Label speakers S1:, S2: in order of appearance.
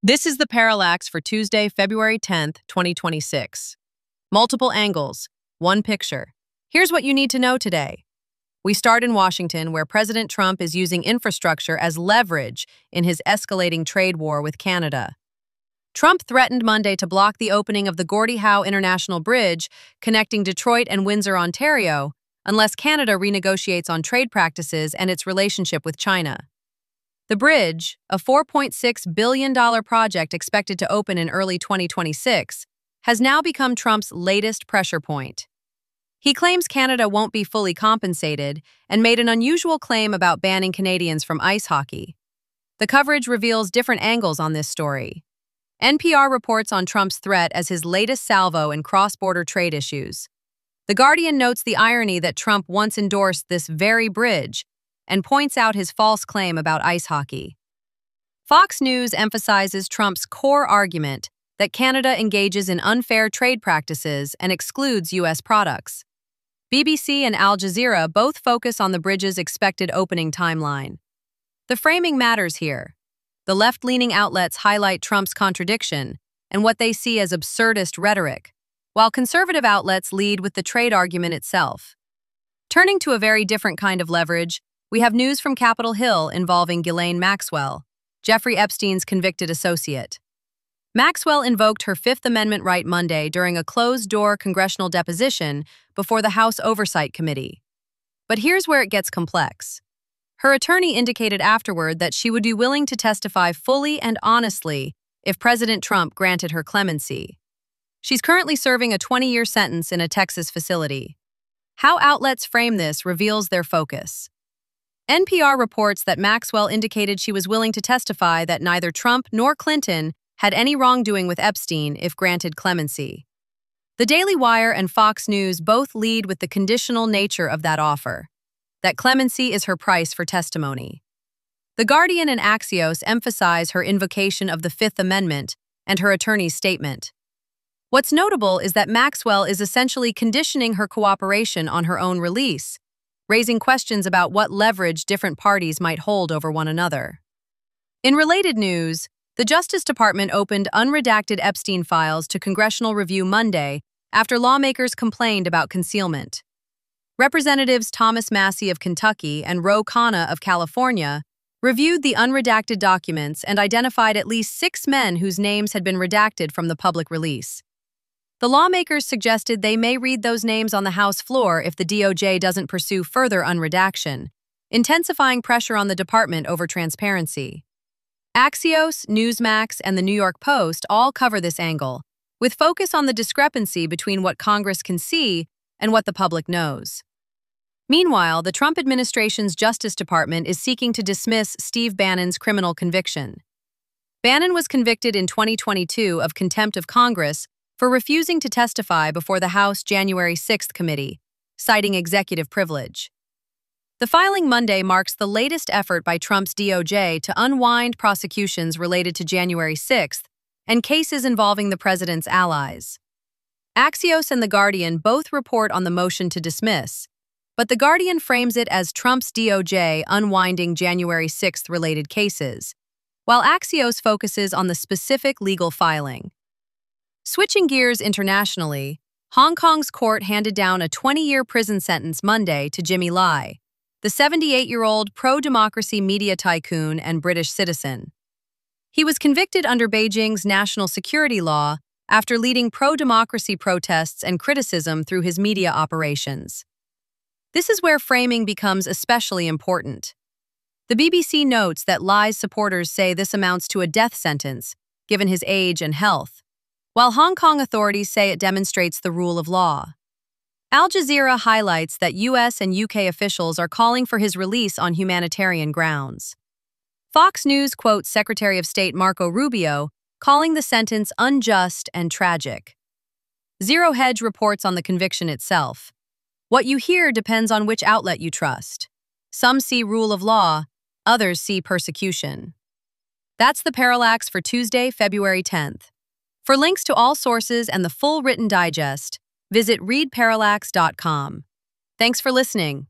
S1: This is the Parallax for Tuesday, February 10th, 2026. Multiple angles, one picture. Here's what you need to know today. We start in Washington, where President Trump is using infrastructure as leverage in his escalating trade war with Canada. Trump threatened Monday to block the opening of the Gordie Howe International Bridge connecting Detroit and Windsor, Ontario, unless Canada renegotiates on trade practices and its relationship with China. The bridge, a $4.6 billion project expected to open in early 2026, has now become Trump's latest pressure point. He claims Canada won't be fully compensated and made an unusual claim about banning Canadians from ice hockey. The coverage reveals different angles on this story. NPR reports on Trump's threat as his latest salvo in cross-border trade issues. The Guardian notes the irony that Trump once endorsed this very bridge and points out his false claim about ice hockey. Fox News emphasizes Trump's core argument that Canada engages in unfair trade practices and excludes U.S. products. BBC and Al Jazeera both focus on the bridge's expected opening timeline. The framing matters here. The left-leaning outlets highlight Trump's contradiction and what they see as absurdist rhetoric, while conservative outlets lead with the trade argument itself. Turning to a very different kind of leverage, we have news from Capitol Hill involving Ghislaine Maxwell, Jeffrey Epstein's convicted associate. Maxwell invoked her Fifth Amendment right Monday during a closed-door congressional deposition before the House Oversight Committee. But here's where it gets complex. Her attorney indicated afterward that she would be willing to testify fully and honestly if President Trump granted her clemency. She's currently serving a 20-year sentence in a Texas facility. How outlets frame this reveals their focus. NPR reports that Maxwell indicated she was willing to testify that neither Trump nor Clinton had any wrongdoing with Epstein if granted clemency. The Daily Wire and Fox News both lead with the conditional nature of that offer, that clemency is her price for testimony. The Guardian and Axios emphasize her invocation of the Fifth Amendment and her attorney's statement. What's notable is that Maxwell is essentially conditioning her cooperation on her own release, raising questions about what leverage different parties might hold over one another. In related news, the Justice Department opened unredacted Epstein files to congressional review Monday after lawmakers complained about concealment. Representatives Thomas Massie of Kentucky and Ro Khanna of California reviewed the unredacted documents and identified at least 6 men whose names had been redacted from the public release. The lawmakers suggested they may read those names on the House floor if the DOJ doesn't pursue further unredaction, intensifying pressure on the department over transparency. Axios, Newsmax, and the New York Post all cover this angle, with focus on the discrepancy between what Congress can see and what the public knows. Meanwhile, the Trump administration's Justice Department is seeking to dismiss Steve Bannon's criminal conviction. Bannon was convicted in 2022 of contempt of Congress for refusing to testify before the House January 6th committee, citing executive privilege. The filing Monday marks the latest effort by Trump's DOJ to unwind prosecutions related to January 6th and cases involving the president's allies. Axios and The Guardian both report on the motion to dismiss, but The Guardian frames it as Trump's DOJ unwinding January 6th related cases, while Axios focuses on the specific legal filing. Switching gears internationally, Hong Kong's court handed down a 20-year prison sentence Monday to Jimmy Lai, the 78-year-old pro-democracy media tycoon and British citizen. He was convicted under Beijing's national security law after leading pro-democracy protests and criticism through his media operations. This is where framing becomes especially important. The BBC notes that Lai's supporters say this amounts to a death sentence, given his age and health, while Hong Kong authorities say it demonstrates the rule of law. Al Jazeera highlights that US and UK officials are calling for his release on humanitarian grounds. Fox News quotes Secretary of State Marco Rubio, calling the sentence unjust and tragic. Zero Hedge reports on the conviction itself. What you hear depends on which outlet you trust. Some see rule of law, others see persecution. That's the Parallax for Tuesday, February 10th. For links to all sources and the full written digest, visit readparallax.com. Thanks for listening.